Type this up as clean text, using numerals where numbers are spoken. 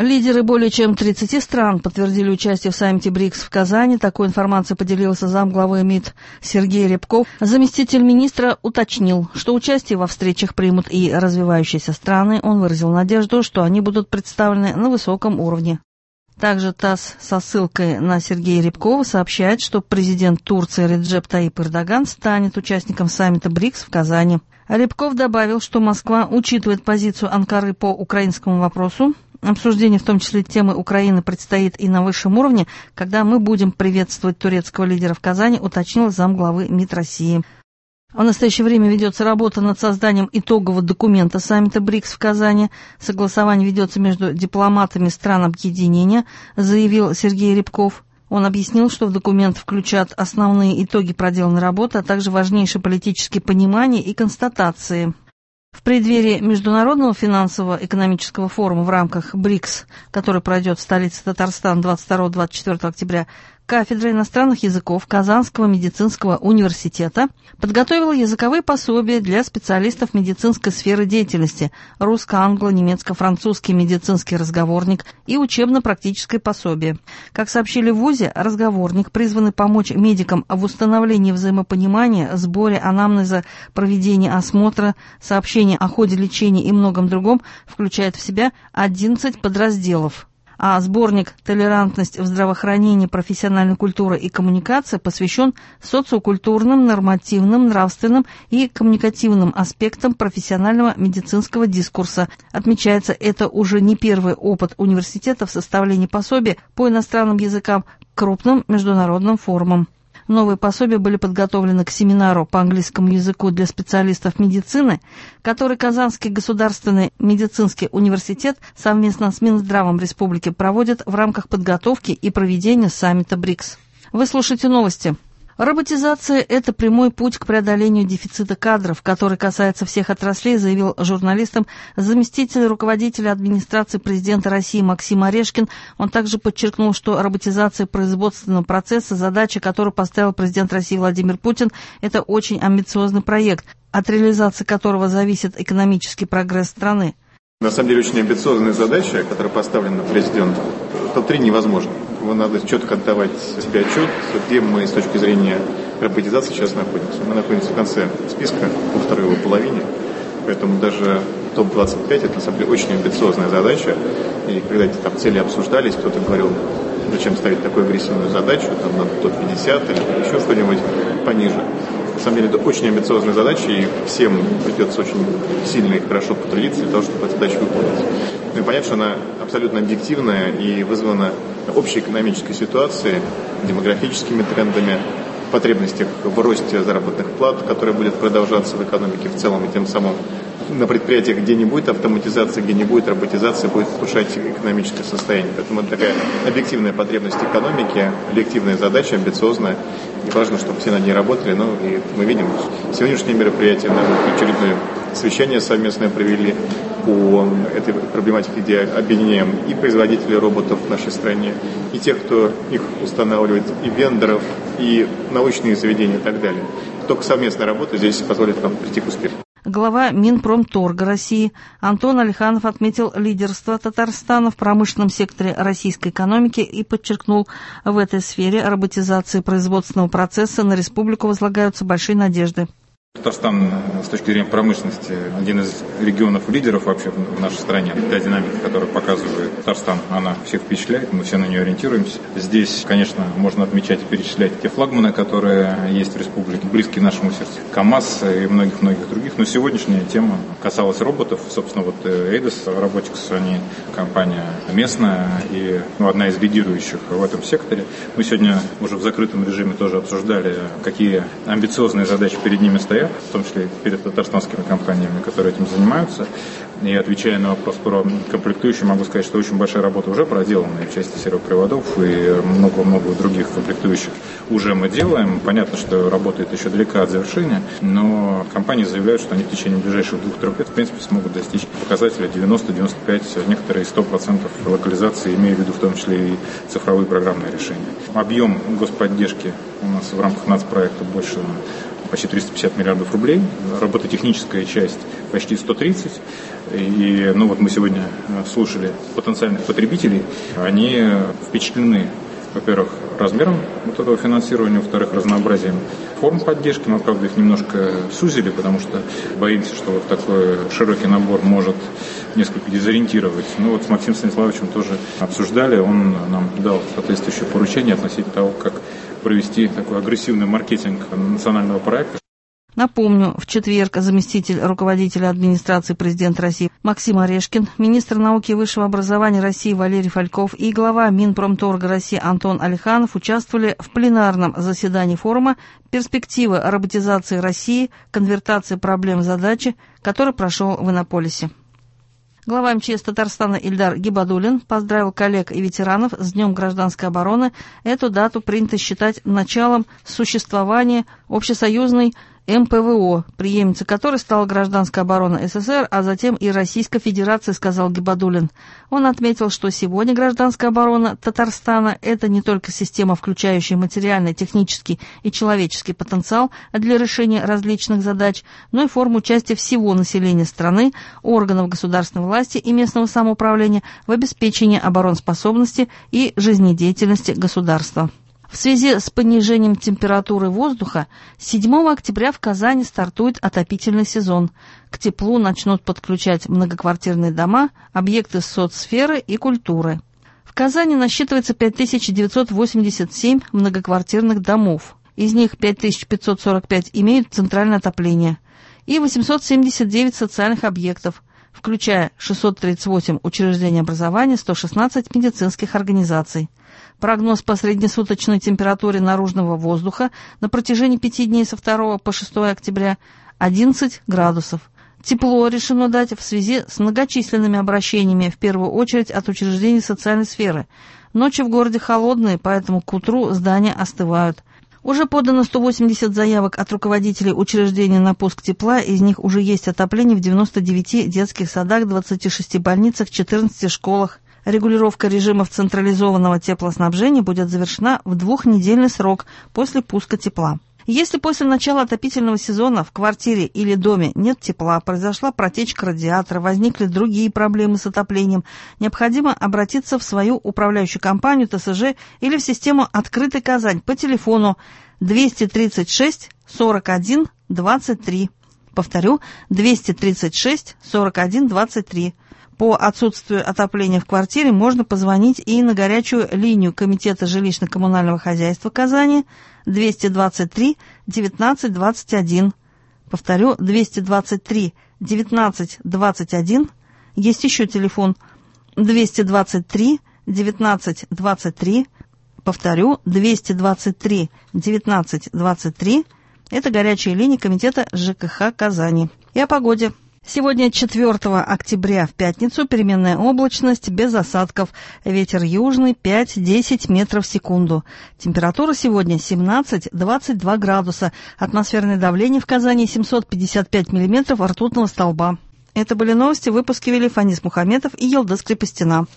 Лидеры более чем 30 стран подтвердили участие в саммите БРИКС в Казани. Такой информацией поделился замглавы МИД Сергей Рябков. Заместитель министра уточнил, что участие во встречах примут и развивающиеся страны. Он выразил надежду, что они будут представлены на высоком уровне. Также ТАСС со ссылкой на Сергея Рябкова сообщает, что президент Турции Реджеп Таyyip Эрдоган станет участником саммита БРИКС в Казани. Рябков добавил, что Москва учитывает позицию Анкары по украинскому вопросу. Обсуждение, в том числе темы Украины, предстоит и на высшем уровне, когда мы будем приветствовать турецкого лидера в Казани, уточнил замглавы МИД России. В настоящее время ведется работа над созданием итогового документа саммита БРИКС в Казани. Согласование ведется между дипломатами стран объединения, заявил Сергей Рябков. Он объяснил, что в документ включат основные итоги проделанной работы, а также важнейшие политические понимания и констатации. В преддверии Международного финансово-экономического форума в рамках БРИКС, который пройдет в столице Татарстана 22-24 октября, кафедра иностранных языков Казанского медицинского университета подготовила языковые пособия для специалистов медицинской сферы деятельности русско-англо-немецко-французский медицинский разговорник и учебно-практическое пособие. Как сообщили в ВУЗе, разговорник, призванный помочь медикам в установлении взаимопонимания, сборе анамнеза, проведении осмотра, сообщении о ходе лечения и многом другом, включает в себя 11 подразделов. А сборник «Толерантность в здравоохранении, профессиональной культуры и коммуникации» посвящен социокультурным, нормативным, нравственным и коммуникативным аспектам профессионального медицинского дискурса. Отмечается, это уже не первый опыт университета в составлении пособий по иностранным языкам к крупным международным форумам. Новые пособия были подготовлены к семинару по английскому языку для специалистов медицины, который Казанский государственный медицинский университет совместно с Минздравом Республики проводит в рамках подготовки и проведения саммита БРИКС. Вы слушаете новости. Роботизация – это прямой путь к преодолению дефицита кадров, который касается всех отраслей, заявил журналистам заместитель руководителя администрации президента России Максим Орешкин. Он также подчеркнул, что роботизация производственного процесса – задача, которую поставил президент России Владимир Путин. Это очень амбициозный проект, от реализации которого зависит экономический прогресс страны. На самом деле очень амбициозная задача, которая поставлена президентом. Топ-3 невозможно. Его надо четко отдавать себе отчет, где мы с точки зрения роботизации сейчас находимся. Мы находимся в конце списка, во второй его половине, поэтому даже топ-25 это на самом деле очень амбициозная задача. И когда эти там цели обсуждались, кто-то говорил, зачем ставить такую агрессивную задачу, там надо топ-50 или еще что-нибудь пониже. На самом деле это очень амбициозная задача, и всем придется очень сильно и хорошо потрудиться для того, чтобы эту задачу выполнить. Ну и понятно, что она абсолютно объективная и вызвана общей экономической ситуацией, демографическими трендами, потребностях в росте заработных плат, которые будет продолжаться в экономике в целом, и тем самым на предприятиях, где не будет автоматизации, где не будет роботизации, будет улучшать экономическое состояние. Поэтому это такая объективная потребность экономики, объективная задача, амбициозная. И важно, чтобы все над ней работали. Ну, и мы видим, сегодняшнее мероприятие, наверное, очередное совещание совместное провели по этой проблематике, где объединяем и производителей роботов в нашей стране, и тех, кто их устанавливает, и вендоров, и научные заведения и так далее. Только совместная работа здесь позволит нам прийти к успеху. Глава Минпромторга России Антон Алиханов отметил лидерство Татарстана в промышленном секторе российской экономики и подчеркнул, в этой сфере роботизации производственного процесса на республику возлагаются большие надежды. Татарстан с точки зрения промышленности один из регионов-лидеров вообще в нашей стране. Та динамика, которую показывает Татарстан, она всех впечатляет, мы все на нее ориентируемся. Здесь, конечно, можно отмечать и перечислять те флагманы, которые есть в республике, близкие нашему сердцу. КАМАЗ и многих-многих других. Но сегодняшняя тема касалась роботов. Собственно, вот Eidos Robotics, они компания местная и одна из лидирующих в этом секторе. Мы сегодня уже в закрытом режиме тоже обсуждали, какие амбициозные задачи перед ними стоят, в том числе перед татарстанскими компаниями, которые этим занимаются. И отвечая на вопрос про комплектующие, могу сказать, что очень большая работа уже проделана в части сервоприводов и много-много других комплектующих уже мы делаем. Понятно, что работает еще далека от завершения, но компании заявляют, что они в течение ближайших 2-3 лет в принципе смогут достичь показателя 90-95, некоторые 100% локализации, имея в виду в том числе и цифровые программные решения. Объем господдержки у нас в рамках нацпроекта почти 350 миллиардов рублей, робототехническая часть почти 130. И мы сегодня слушали потенциальных потребителей, они впечатлены, во-первых, размером этого финансирования, во-вторых, разнообразием форм поддержки. Мы, правда, их немножко сузили, потому что боимся, что такой широкий набор может несколько дезориентировать. С Максимом Станиславовичем тоже обсуждали, он нам дал соответствующее поручение относительно того, как провести такой агрессивный маркетинг национального проекта. Напомню, в четверг заместитель руководителя администрации президента России Максим Орешкин, министр науки и высшего образования России Валерий Фальков и глава Минпромторга России Антон Алиханов участвовали в пленарном заседании форума «Перспективы роботизации России. Конвертация проблем и задачи», который прошел в Иннополисе. Глава МЧС Татарстана Ильдар Гибадуллин поздравил коллег и ветеранов с Днем гражданской обороны. Эту дату принято считать началом существования общесоюзной МПВО, преемницей которой стала гражданская оборона СССР, а затем и Российской Федерации, сказал Гибадуллин. Он отметил, что сегодня гражданская оборона Татарстана – это не только система, включающая материальный, технический и человеческий потенциал для решения различных задач, но и форма участия всего населения страны, органов государственной власти и местного самоуправления в обеспечении обороноспособности и жизнедеятельности государства. В связи с понижением температуры воздуха 7 октября в Казани стартует отопительный сезон. К теплу начнут подключать многоквартирные дома, объекты соцсферы и культуры. В Казани насчитывается 5987 многоквартирных домов. Из них 5545 имеют центральное отопление и 879 социальных объектов, включая 638 учреждений образования, 116 медицинских организаций. Прогноз по среднесуточной температуре наружного воздуха на протяжении 5 дней со 2 по 6 октября 11 градусов. Тепло решено дать в связи с многочисленными обращениями, в первую очередь от учреждений социальной сферы. Ночи в городе холодные, поэтому к утру здания остывают. Уже подано 180 заявок от руководителей учреждений на пуск тепла, из них уже есть отопление в 99 детских садах, 26 больницах, 14 школах. Регулировка режимов централизованного теплоснабжения будет завершена в 2-недельный срок после пуска тепла. Если после начала отопительного сезона в квартире или доме нет тепла, произошла протечка радиатора, возникли другие проблемы с отоплением, необходимо обратиться в свою управляющую компанию ТСЖ или в систему «Открытый Казань» по телефону 236 41 23. Повторю, 236 41 23. По отсутствию отопления в квартире можно позвонить и на горячую линию Комитета жилищно-коммунального хозяйства Казани 223 19 21. Повторю, 223 19 21. Есть еще телефон 223 19 23. Повторю, 223 19 23. Это горячая линия Комитета ЖКХ Казани. И о погоде. Сегодня 4 октября в пятницу переменная облачность без осадков. Ветер южный 5-10 метров в секунду. Температура сегодня 17-22 градуса. Атмосферное давление в Казани 755 миллиметров ртутного столба. Это были новости. Выпуски вели Фанис Мухаметов и Елдыс Крепостина.